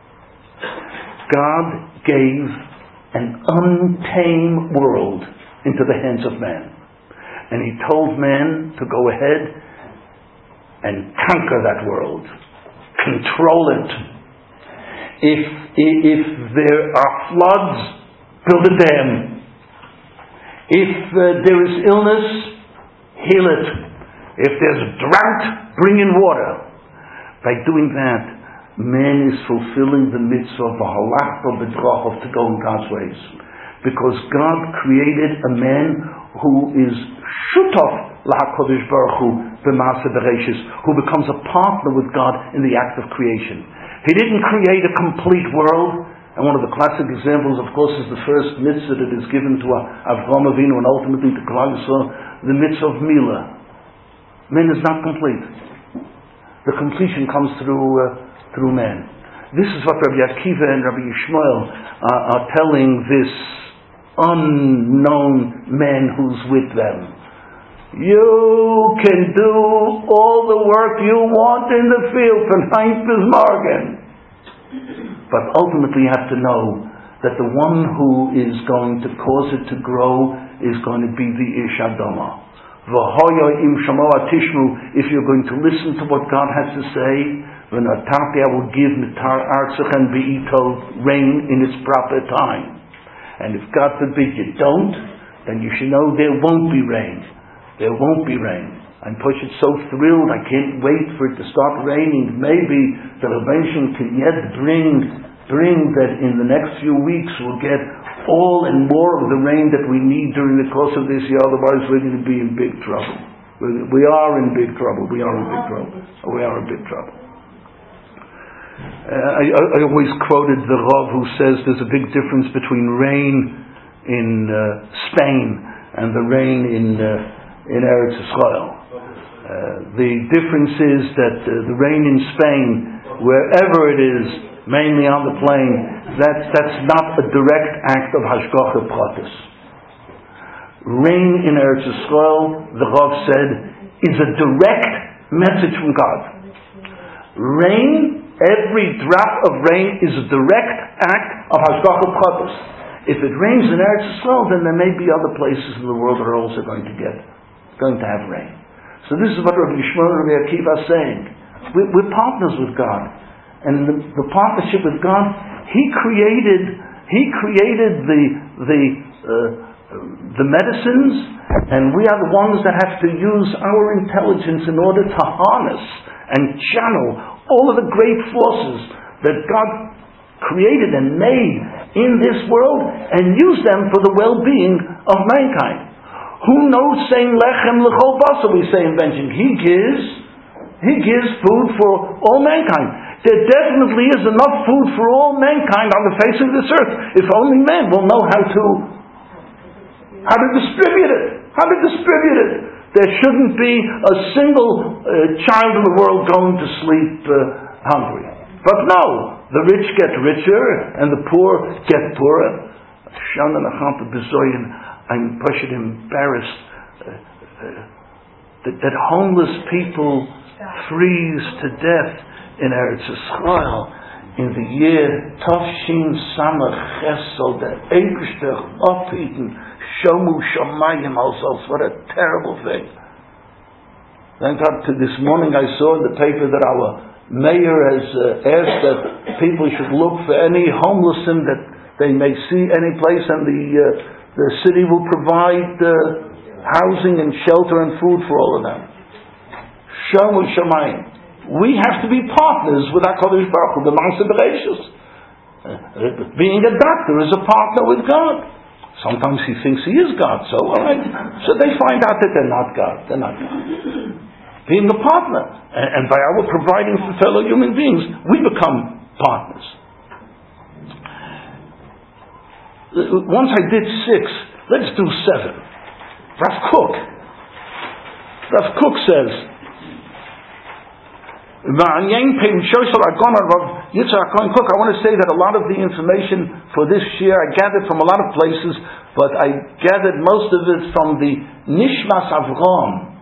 God gave an untamed world into the hands of man. And he told man to go ahead and conquer that world. Control it. If, if there are floods, build a dam. If uh, there is illness, heal it. If there's drought, bring in water. By doing that, man is fulfilling the mitzvah of a halachta b'drachav, to go in God's ways. Because God created a man who is shutaf l'HaKadosh Baruch Hu b'maaseh bereishis, who becomes a partner with God in the act of creation. He didn't create a complete world, and one of the classic examples, of course, is the first mitzvah that is given to Avraham Avinu and ultimately to Klal Yisrael, the mitzvah of Milah. Man is not complete. The completion comes through uh, through man. This is what Rabbi Akiva and Rabbi Yishmael uh, are telling this unknown man who's with them. You can do all the work you want in the field for ninth bis morgen. But ultimately you have to know that the one who is going to cause it to grow is going to be the Ish Adama. If you're going to listen to what God has to say, when I will give Mitar Artzach and Be'ito rain in its proper time. And if God forbid you don't, then you should know there won't be rain. There won't be rain. I'm Poshet so thrilled, I can't wait for it to start raining. Maybe the Rebbeinu can yet bring, bring that in the next few weeks we'll get all and more of the rain that we need during the course of this year, otherwise we're going to be in big trouble. We are in big trouble. We are in big trouble. We are in big trouble. Uh, I, I always quoted the Rav who says there's a big difference between rain in uh, Spain and the rain in uh, in Eretz Yisrael. Uh, the difference is that uh, the rain in Spain, wherever it is, mainly on the plain, that's, that's not a direct act of Hashgacha Pratis. Rain in Eretz Yisrael, the Rav said, is a direct message from God. Rain, every drop of rain is a direct act of Hashgacha Pratis. If it rains in Eretz Yisrael, then there may be other places in the world that are also going to get going to have rain. So this is what Rabbi Yishmael and Rabbi Akiva are saying. We're, we're partners with God. And the, the partnership with God, He created He created the the uh, the medicines, and we are the ones that have to use our intelligence in order to harness and channel all of the great forces that God created and made in this world and use them for the well-being of mankind. Who knows saying lechem l'chol basar, we say in Benjamin. He gives, He gives food for all mankind. There definitely is enough food for all mankind on the face of this earth. If only man will know how to, how to distribute it. How to distribute it. There shouldn't be a single uh, child in the world going to sleep uh, hungry. But no, the rich get richer and the poor get poorer. I'm pushing embarrassed uh, uh, that, that homeless people freeze to death in Eretz Yisrael in the year Tafshin Samach Chesel, the Eibishter Opiten Shomu Shamayim also. What a terrible thing. Thank God to this morning I saw in the paper that our mayor has uh, asked that people should look for any homelessmen that they may see any place, and the uh, the city will provide uh, housing and shelter and food for all of them. Shomu Shamayim. We have to be partners with HaKadosh Baruch Hu, the Ma'aseh Bereishis. Uh, being a doctor is a partner with God. Sometimes he thinks he is God, so all right. So they find out that they're not God. They're not God. Being a partner, and, and by our providing for fellow human beings, we become partners. Once I did six, let's do seven. Rav Kook. Rav Kook says, I want to say that a lot of the information for this year I gathered from a lot of places, but I gathered most of it from the Nishmas Avram.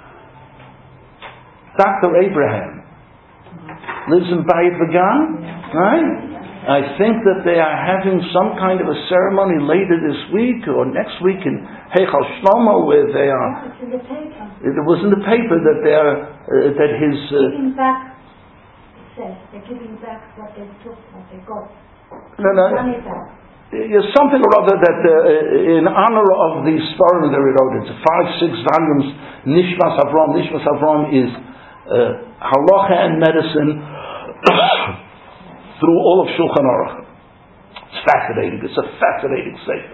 Doctor Abraham lives in Bayit Vagan, right? I think that they are having some kind of a ceremony later this week or next week in Heichal Shlomo, where they are. It's in the paper. It was in the paper that they are uh, that his uh, giving back. It says they're giving back what they took, what they got. No, no. Money back. There's something or other that uh, in honor of the Sfarim they wrote. It's five, six volumes. Nishmas Avram. Nishmas Avram is uh, halacha and medicine. Through all of Shulchan Aruch. It's fascinating. It's a fascinating sefer.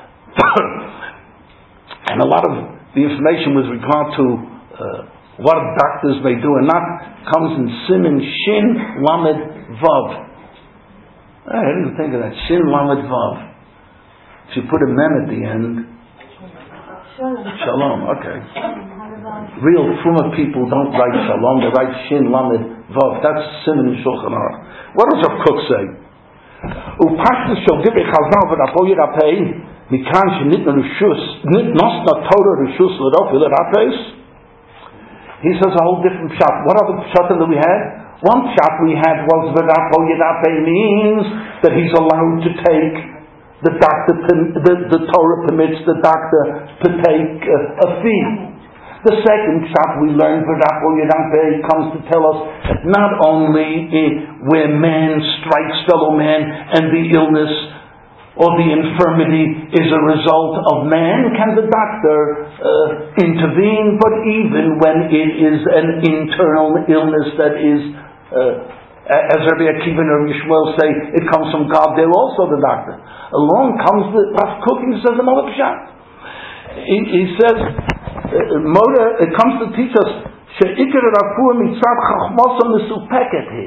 And a lot of the information with regard to uh, what doctors may do and not comes in Siman Shin Lamed Vav. I didn't even think of that. Shin Lamed Vav. If you put a mem at the end. Shalom. Shalom, okay. Real Truma people don't write Shalom, they write Shin Lamed Vav. That's Siman in Shulchan Aruch. What does Rav Kook say? Upashtus shel divrei Chazal v'Rapo Yirapei mikan shenitna rishus nosna Torah rishus l'rof v'lerapes. He says a whole different pshat. What other pshatim that we had? One pshat we had was v'Rapo Yirapei means that he's allowed to take the doctor. The, the Torah permits the doctor to take uh, a fee. The second pshat we learned, V'Rapo Yirapei, comes to tell us that not only in, where man strikes fellow man and the illness or the infirmity is a result of man, can the doctor uh, intervene, but even when it is an internal illness that is, uh, as Rabbi Akiva and Rabbi Shmuel say, it comes from God, they're also the doctor. Along comes the Rav Kook, he says another pshat. He, he says, uh, Moda, it comes to teach us, she'ikar rafua mitzad chachmosa misupeket he.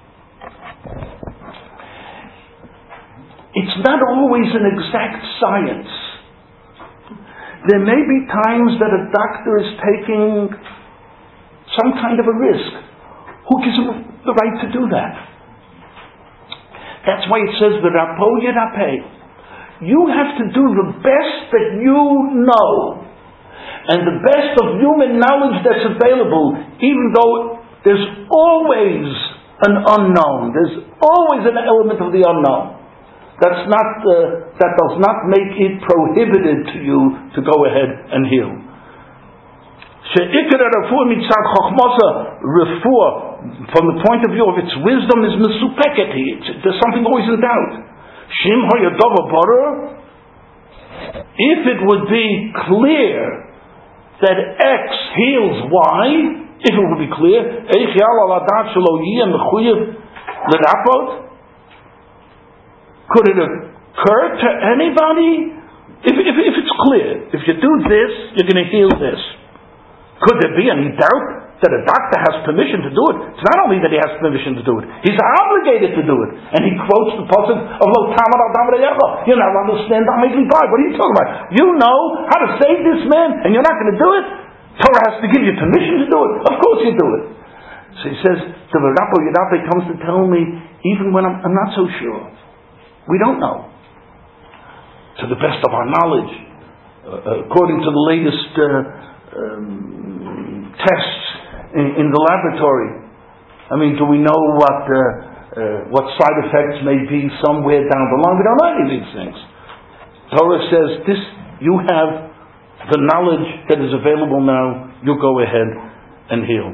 It's not always an exact science. There may be times that a doctor is taking some kind of a risk. Who gives him the right to do that? That's why it says, V'Rapo Yirapei. You have to do the best that you know. And the best of human knowledge that's available, even though there's always an unknown. There's always an element of the unknown. That's not, uh, that does not make it prohibited to you to go ahead and heal. She'ikar refuah mitzad chochmasa, refuah, from the point of view of its wisdom, is mesupeketi. There's something always in doubt. Shim hoyadova barer. If it would be clear that X heals Y, if it would be clear, eich yal al adat shelo yiyeh mechuyev l'rapot. Could it occur to anybody? If, if, if it's clear, if you do this, you're going to heal this. Could there be any doubt that a doctor has permission to do it? It's not only that he has permission to do it, he's obligated to do it. And he quotes the pasuk of Lo Tamar Al Damar Yecha. You're not allowed to stand on Meidli Bar. What are you talking about? You know how to save this man, and you're not going to do it? Torah has to give you permission to do it. Of course you do it. So he says, the V'Rapo Yirapei comes to tell me, even when I'm, I'm not so sure. We don't know. To the best of our knowledge, uh, according to the latest uh, um, tests in, in the laboratory, I mean, do we know what uh, uh, what side effects may be somewhere down the line? We don't know any of these things. Torah says, this, you have the knowledge that is available now, you go ahead and heal.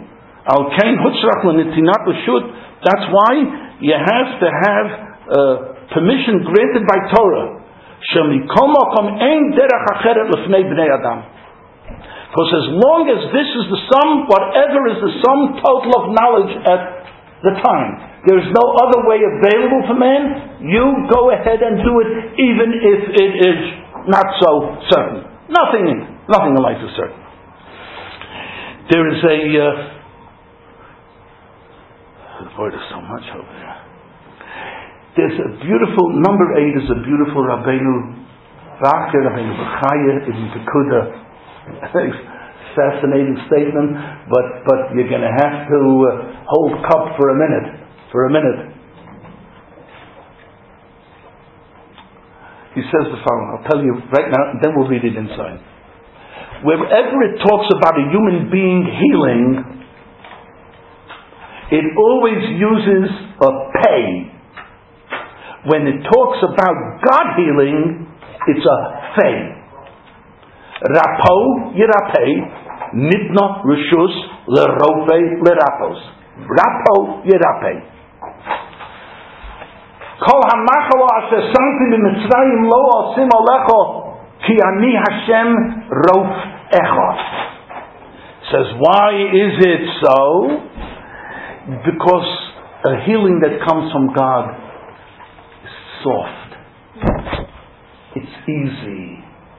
That's why you have to have uh, permission granted by Torah. Because as long as this is the sum, whatever is the sum total of knowledge at the time, there is no other way available for man, you go ahead and do it even if it is not so certain. Nothing, nothing in life is certain. There is a... Uh, boy, there's so much over there. There's a beautiful, number eight is a beautiful Rabbeinu Racher, Rabbeinu Bechaya, Ibn Pekuda. Fascinating statement, but but you're going to have to uh, hold cup for a minute. For a minute, he says the following. I'll tell you right now, and then we'll read it inside. Wherever it talks about a human being healing, it always uses a pay. When it talks about God healing, it's a fei. Rapo yirapei, nitna rishus lerofe lerapos. Rapo yirapei. Kol hamachalo asher samti b'Mitzrayim lo osim alecho ki ani Hashem rof echad. Says, why is it so? Because a healing that comes from God is soft. It's easy.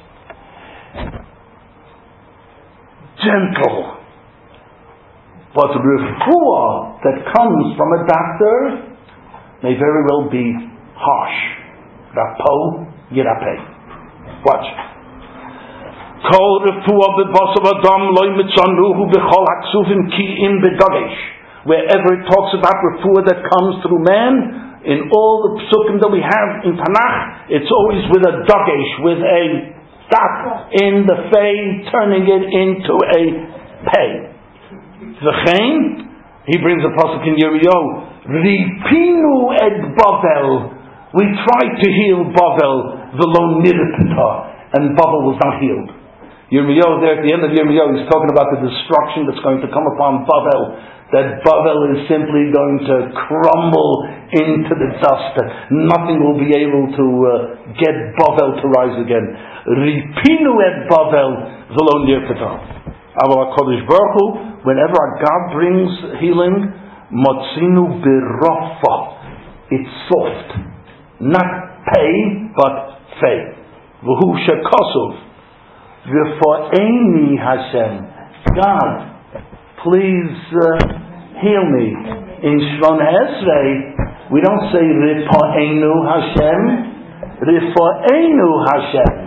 Gentle. But refuah that comes from a doctor may very well be harsh. Rapo yirapei. Watch. Kol refuah b'basav adam loy mitzanuhu b'chol haksufim ki im b'dagesh. Wherever it talks about refuah that comes through man, in all the psukim that we have in Tanakh, it's always with a dagesh, with a dot in the fei, turning it into a pei. V'chein, he brings a pasuk in Yirmiyahu, Ripinu et Bavel. We tried to heal Bavel, v'lo nirpita, and Bavel was not healed. Yirmiyahu, there at the end of Yirmiyahu, he's talking about the destruction that's going to come upon Bavel. That Bavel is simply going to crumble into the dust. That nothing will be able to uh, get Bavel to rise again. Ripinu et Bavel v'lo nirpita. Aval HaKadosh Baruch Hu, whenever our God brings healing, motzinu b'rafa. It's soft. Not pei, but fei. V'hu shekosov. V'fo'eni Hashem. God, please uh, heal me. In Shmona Esrei, we don't say Rifo'enu Hashem, Rifo'enu Hashem.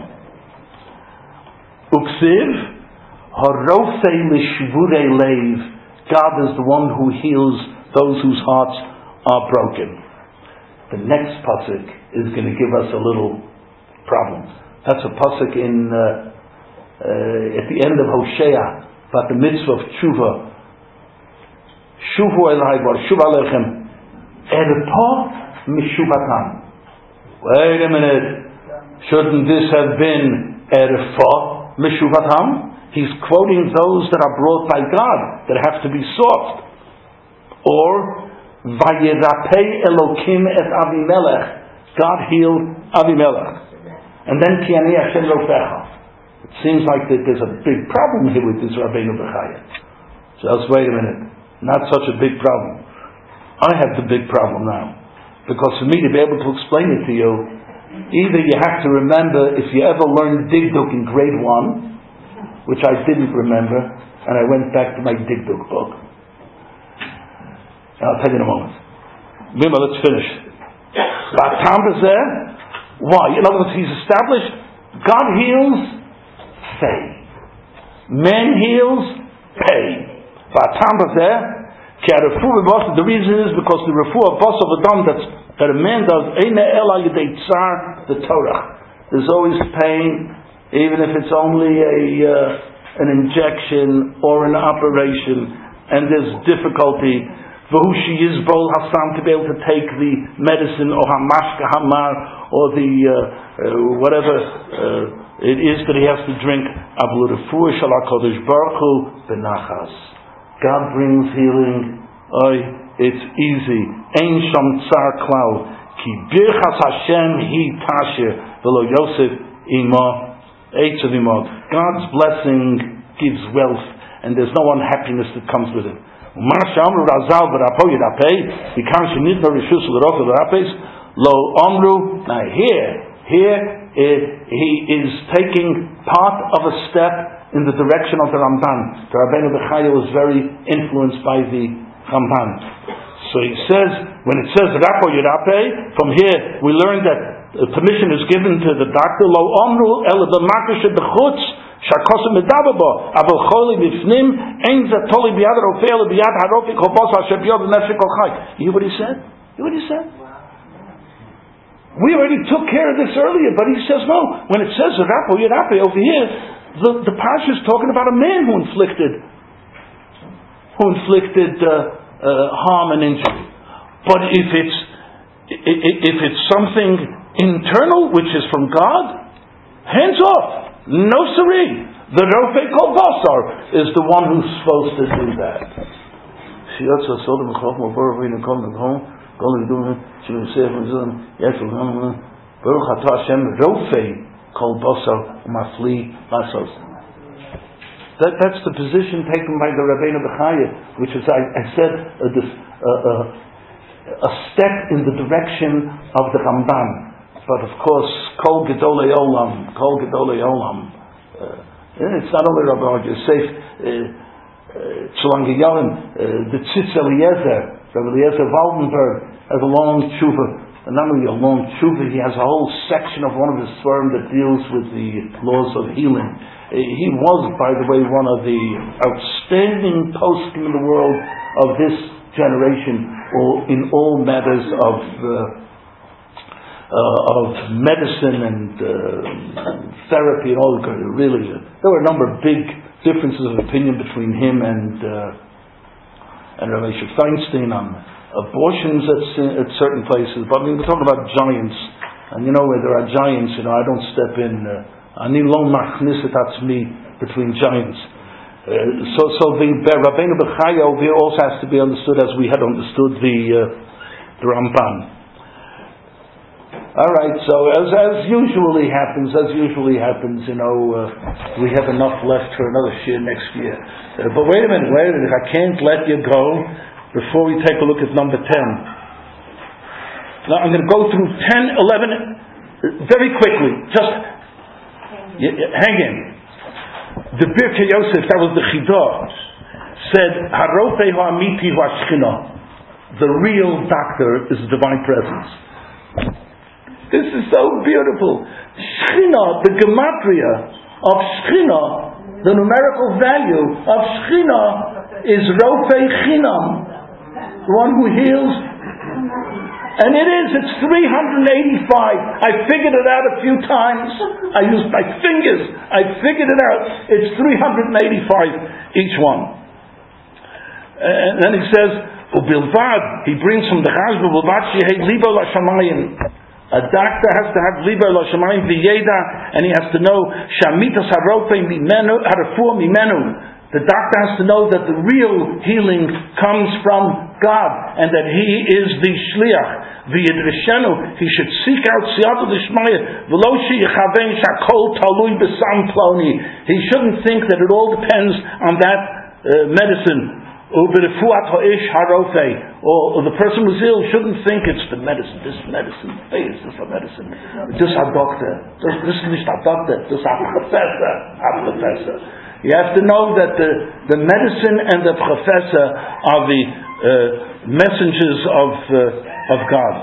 Uksiv, Harofei Lishvurei Leiv. God is the one who heals those whose hearts are broken. The next pasuk is going to give us a little problem. That's a pasuk in uh, uh, at the end of Hosea, about the mitzvah of tshuva. Shuvu elai bar shuv alechem erpa mishuvatam. Wait a minute. Shouldn't this have been erpa mishuvatam? He's quoting those that are brought by God, that have to be soft. Or vayirapei Elokim et Avimelech. God healed Avimelech. And then ki ani Hashem rofecha. It seems like that there's a big problem here with this Rabbeinu Bechaya. So let's wait a minute. Not such a big problem. I have the big problem now. Because for me to be able to explain it to you, either you have to remember, if you ever learned Digduk in grade one, which I didn't remember, and I went back to my Digduk book. And I'll tell you in a moment. Mima, let's finish. Why? In other words, he's established God heals, Fei. Man heals, Pei. The reason is because the refuah bas of Adam that a man does, the Torah. There's always pain, even if it's only a uh, an injection or an operation, and there's difficulty. V'hushi Yizbol Hasam, to be able to take the medicine, or Hamashka Hamar, or the uh, uh, whatever uh, it is that he has to drink. Avlu Refuah Shel HaKadosh Baruch Hu Benachas. God brings healing. Oy, it's easy. Ein Sham Tsar Klau. Ki Birchas Hashem Hi Tasher V'lo Yosef Ima Eitzav Ima. God's blessing gives wealth, and there's no unhappiness that comes with it. Lo Omru. Now here, here it, he is taking part of a step in the direction of the Ramban. The Rabbeinu Bechaya was very influenced by the Ramban. So he says, when it says Rapo Yirape, from here we learn that permission is given to the doctor. Lo Omru el b'makesh b'chutz. Shakosem medababo, aval choli b'fnim, ein zatoli b'yad rofei le b'yad harofi kol asher b'yad nefesh kol chai. You hear what he said? You hear what he said? We already took care of this earlier, but he says no. When it says rapo yirape over here, the the parsha is talking about a man who inflicted, who inflicted uh, uh, harm and injury. But if it's if it's something internal which is from God, hands off. No siree. The Rofei Kol Basar is the one who's supposed to do that. Baruch Atah Hashem Rofei Kol Basar Umafli Lasos. That that's the position taken by the Rabbeinu Bechaya, which is, I, I said, a, a, a, a step in the direction of the Ramban. But of course, Kol Gedolei Olam, Kol Gedolei Olam. Uh, it's not only Rabbi Yosef Tzlangiyalim, uh, the Tzitz Eliezer, Rabbi Eliezer Waldenberg has a long tshuva, and not only a long tshuva, he has a whole section of one of his swarm that deals with the laws of healing. Uh, he was, by the way, one of the outstanding poskim in the world of this generation, or in all matters of uh, Uh, of medicine and uh, therapy and all. Really, there were a number of big differences of opinion between him and uh, and Rav Moshe Feinstein on abortions at, at certain places. But I mean, we're talking about giants, and you know where there are giants, you know, I don't step in. Ani lo machniset atzmi between giants. Uh, so, so the Rabbeinu Bechaya over here also has to be understood as we had understood the uh, the Ramban. All right, so as as usually happens, as usually happens, you know, uh, we have enough left for another shir next year. Uh, but wait a minute, wait a minute, I can't let you go before we take a look at number ten. Now I'm going to go through ten, eleven, very quickly. Just y- y- hang in. The Birkei Yosef, that was the Chidah, said, Harofei ha'amiti ha'shchina. The real doctor is the divine presence. This is so beautiful. Shechina, the gematria of Shechina, the numerical value of Shechina is Rofei Chinam, the one who heals. And it is, it's three hundred eighty-five. I figured it out a few times. I used my fingers. I figured it out. It's three hundred eighty-five each one. And then he says, Ubilvad, he brings from the Chazal, Ubilvad shehei libo l'shamayim. A doctor has to have liber lo shamayim v'yeda, and he has to know shamitas harofei mimenu harafu mimenu. The doctor has to know that the real healing comes from God, and that He is the shliach. V'yidrishenu, he should seek out siyata d'shmaya v'lo sheyichaven shakol talui b'sam ploni. He shouldn't think that it all depends on that uh, medicine. Or, or the person who's ill shouldn't think it's the medicine, this medicine, hey, is this a medicine? This a doctor, this, this is not a doctor, this is a professor, a professor. You have to know that the, the medicine and the professor are the uh, messengers of, uh, of God.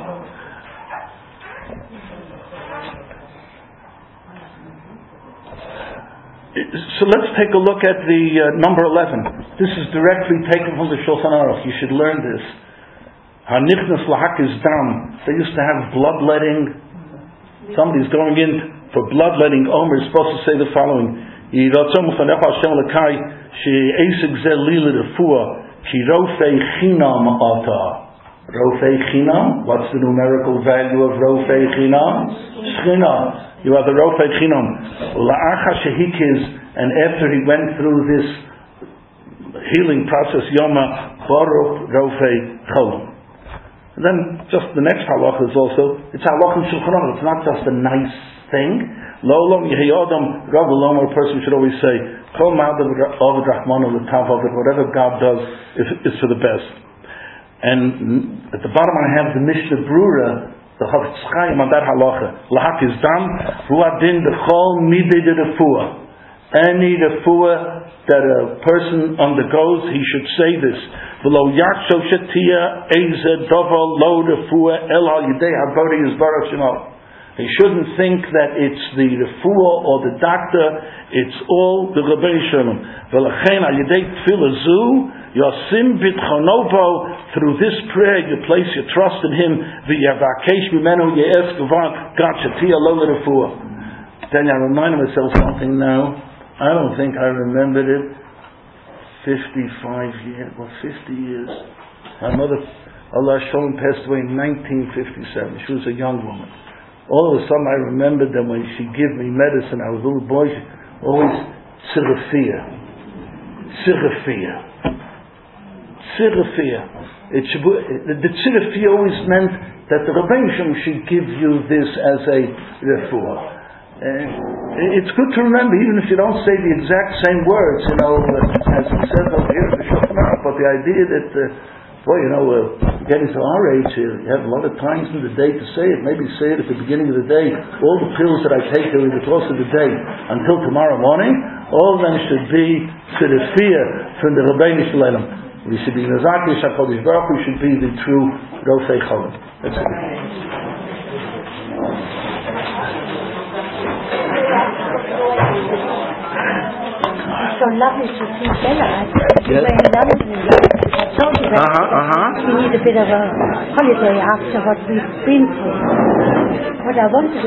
So let's take a look at the uh, number eleven. This is directly taken from the Shulchan Aruch. You should learn this. Hanichnas lahakis dam. They used to have bloodletting. Somebody's going in for bloodletting. Omer is supposed to say the following: Ki rofei chinam ata. Rofei chinam, what's the numerical value of rofei chinam? Shchina. You are the rofei chinam. La'acha shehikiz, and after he went through this healing process, Yoma Baruch Rofei Cholam. And then just the next halacha is also, it's halacha in Shulchan Aruch. It's not just a nice thing. Lo Lom Yehi Adam Rav Lomar, a person should always say, Kol Ma'adav Ovid Rachmanu L'Tavav, that whatever God does is, is for the best. And at the bottom I have the Mishnah Brura, the Chofetz Chaim on that halacha. Lahak is dam, Ruadin B'chol Midei de Refuah. Any refuah that a person undergoes, he should say this. V'lo yaksho shetia eze dover lo refuah el al yidei habori yisbarach shemo. He shouldn't think that it's the refuah or the doctor, it's all the Rebbeinu Shalom. V'lachein al yidei tefillah zu, yosim bitchonobo, through this prayer you place your trust in Him, v'yavakesh mimenu ye'es gvar gad shetia lo refuah. Then I remind myself something now. I don't think I remembered it. Fifty-five years, well, fifty years. My mother, Allah Shalom, passed away in nineteen fifty-seven. She was a young woman. All of a sudden, I remembered that when she gave me medicine, I was a little boy. She always Sirafia, Sirafia, Sirafia. It should, the Sirafia always meant that the Rebbeinu Shalom should give you this as a refuah. Uh, it's good to remember, even if you don't say the exact same words, you know, uh, as it says over here in the Shulchan Aruch, but the idea that, uh, boy, you know, uh, getting to our age here, you have a lot of times in the day to say it. Maybe say it at the beginning of the day. All the pills that I take during the course of the day until tomorrow morning, all of them should be to the fear from the Rebbeinu Shalom. We should be Nazaki Shakodesh Baruch Hu, should be the true Rofei Cholam. That's it. So lovely to see Bella. Yes. We're in London. I told you that Uh-huh, uh-huh. we need a bit of a holiday after what we've been through. What I wanted to